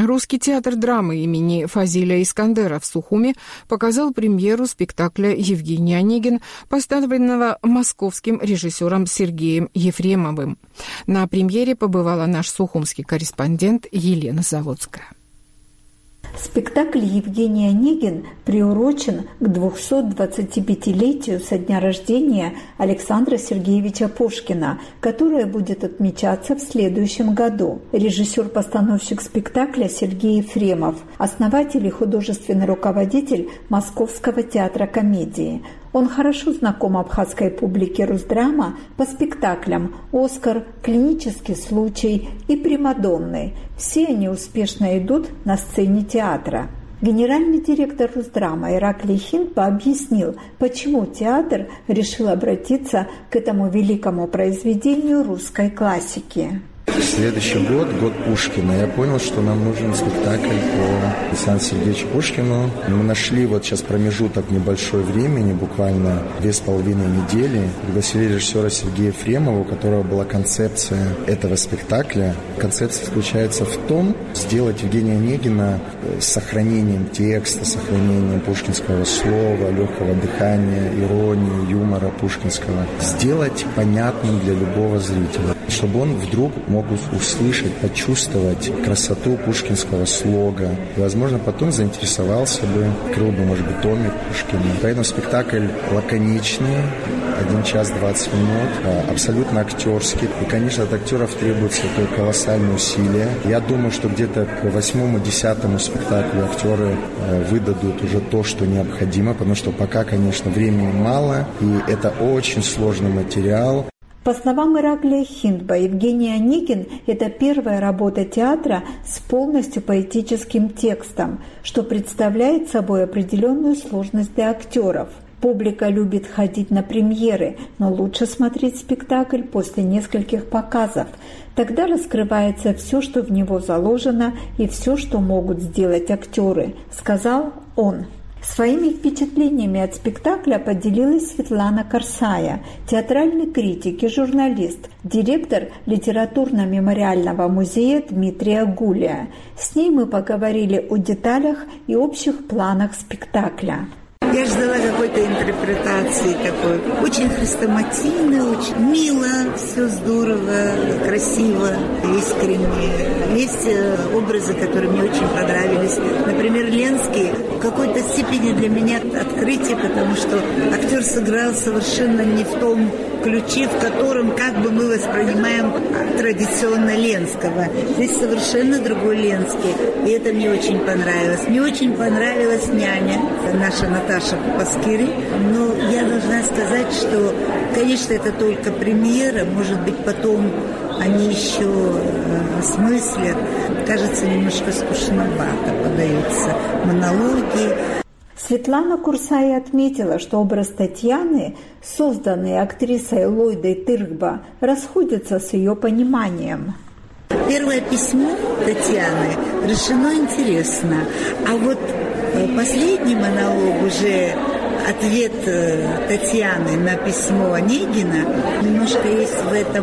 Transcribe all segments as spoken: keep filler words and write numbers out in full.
Русский театр драмы имени Фазиля Искандера в Сухуми показал премьеру спектакля «Евгений Онегин», поставленного московским режиссером Сергеем Ефремовым. На премьере побывала наш сухумский корреспондент Елена Заводская. Спектакль «Евгений Онегин» приурочен к двухсот двадцатипятилетию со дня рождения Александра Сергеевича Пушкина, которое будет отмечаться в следующем году. Режиссер-постановщик спектакля Сергей Ефремов, основатель и художественный руководитель Московского театра комедии. Он хорошо знаком абхазской публике Русдрама по спектаклям «Оскар», «Клинический случай» и «Примадонны». Все они успешно идут на сцене театра. Генеральный директор Русдрама Ираклий Хиндба объяснил, почему театр решил обратиться к этому великому произведению русской классики. Следующий год, год Пушкина, я понял, что нам нужен спектакль по Александру Сергеевичу Пушкину. Мы нашли вот сейчас промежуток небольшой времени, буквально две с половиной недели. Пригласили режиссера Сергея Ефремова, у которого была концепция этого спектакля. Концепция заключается в том, сделать Евгения Онегина с сохранением текста, сохранением пушкинского слова, легкого дыхания, иронии, юмора пушкинского. Сделать понятным для любого зрителя, чтобы он вдруг мог услышать, почувствовать красоту пушкинского слога. И, возможно, потом заинтересовался бы, открыл бы, может быть, томик Пушкина. Поэтому спектакль лаконичный, один час двадцать минут, абсолютно актерский. И, конечно, от актеров требуется такое колоссальное усилие. Я думаю, что где-то к восьмому-десятому спектаклю актеры выдадут уже то, что необходимо, потому что пока, конечно, времени мало, и это очень сложный материал. По словам Ираклия Хиндба, Евгений Онегин – это первая работа театра с полностью поэтическим текстом, что представляет собой определенную сложность для актеров. Публика любит ходить на премьеры, но лучше смотреть спектакль после нескольких показов. Тогда раскрывается все, что в него заложено, и все, что могут сделать актеры, сказал он. Своими впечатлениями от спектакля поделилась Светлана Корсая, театральный критик и журналист, директор литературно-мемориального музея Дмитрия Гулия. С ней мы поговорили о деталях и общих планах спектакля. Я ждала какой-то интерпретации такой, очень хрестоматийной, очень мило, все здорово, красиво, искренне. Есть образы, которые мне очень понравились. Например, Ленский в какой-то степени для меня открытие, потому что актер сыграл совершенно не в том ключе, в котором как бы мы воспринимаем традиционно Ленского. Здесь совершенно другой Ленский, и это мне очень понравилось. Мне очень понравилась няня, наша Наташа Паскири, но я должна сказать, что, конечно, это только премьера, может быть, потом они еще э, смыслят. Кажется, немножко скучновато подаются монологи. Светлана Курсая отметила, что образ Татьяны, созданный актрисой Лойдой Тыргба, расходится с ее пониманием. Первое письмо Татьяны решено интересно, а вот последний монолог, уже ответ Татьяны на письмо Онегина, немножко есть в этом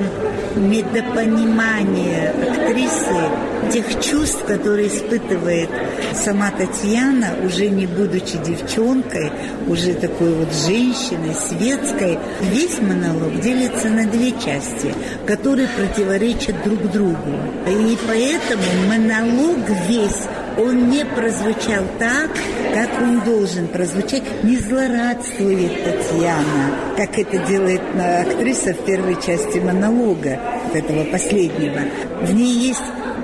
недопонимание актрисы тех чувств, которые испытывает сама Татьяна, уже не будучи девчонкой, уже такой вот женщиной, светской. Весь монолог делится на две части, которые противоречат друг другу. И поэтому монолог весь, он не прозвучал так, как он должен прозвучать. Не злорадствует Татьяна, как это делает актриса в первой части монолога, этого последнего. В ней есть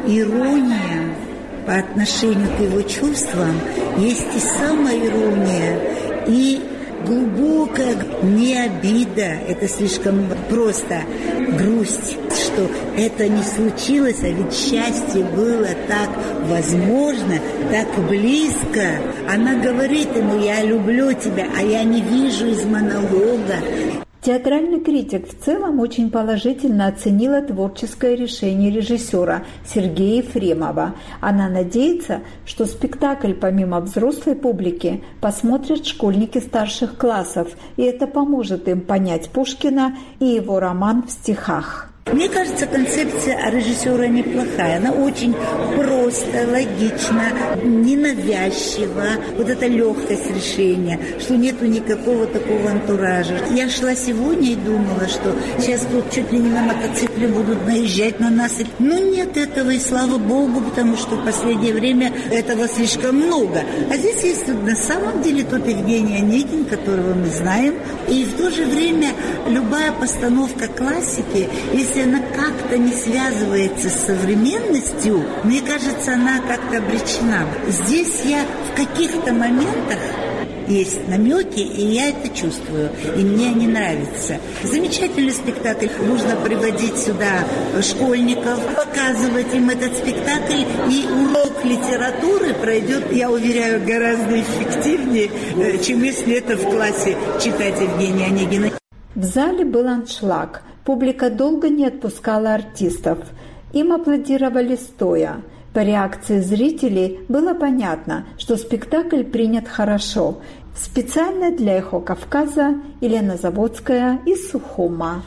ирония по отношению к его чувствам, есть и самоирония, и глубокая не обида, это слишком просто, грусть, что это не случилось, а ведь счастье было так возможно, так близко. Она говорит ему: «Я люблю тебя», а я не вижу из монолога. Театральный критик в целом очень положительно оценила творческое решение режиссера Сергея Ефремова. Она надеется, что спектакль помимо взрослой публики посмотрят школьники старших классов, и это поможет им понять Пушкина и его роман в стихах. Мне кажется, концепция режиссера неплохая. Она очень просто, логична, ненавязчива. Вот эта легкость решения, что нету никакого такого антуража. Я шла сегодня и думала, что сейчас тут чуть ли не на мотоцикле будут наезжать на нас. Но нет этого, и слава богу, потому что в последнее время этого слишком много. А здесь есть на самом деле тот Евгений Онегин, которого мы знаем. И в то же время любая постановка классики, если она как-то не связывается с современностью, мне кажется, она как-то обречена. Здесь я в каких-то моментах есть намеки, и я это чувствую, и мне они нравятся. Замечательный спектакль. Нужно приводить сюда школьников, показывать им этот спектакль, и урок литературы пройдет, я уверяю, гораздо эффективнее, чем если это в классе читать Евгения Онегина. В зале был аншлаг. Публика долго не отпускала артистов. Им аплодировали стоя. По реакции зрителей было понятно, что спектакль принят хорошо. Специально для «Эхо Кавказа» Елена Заводская из Сухума.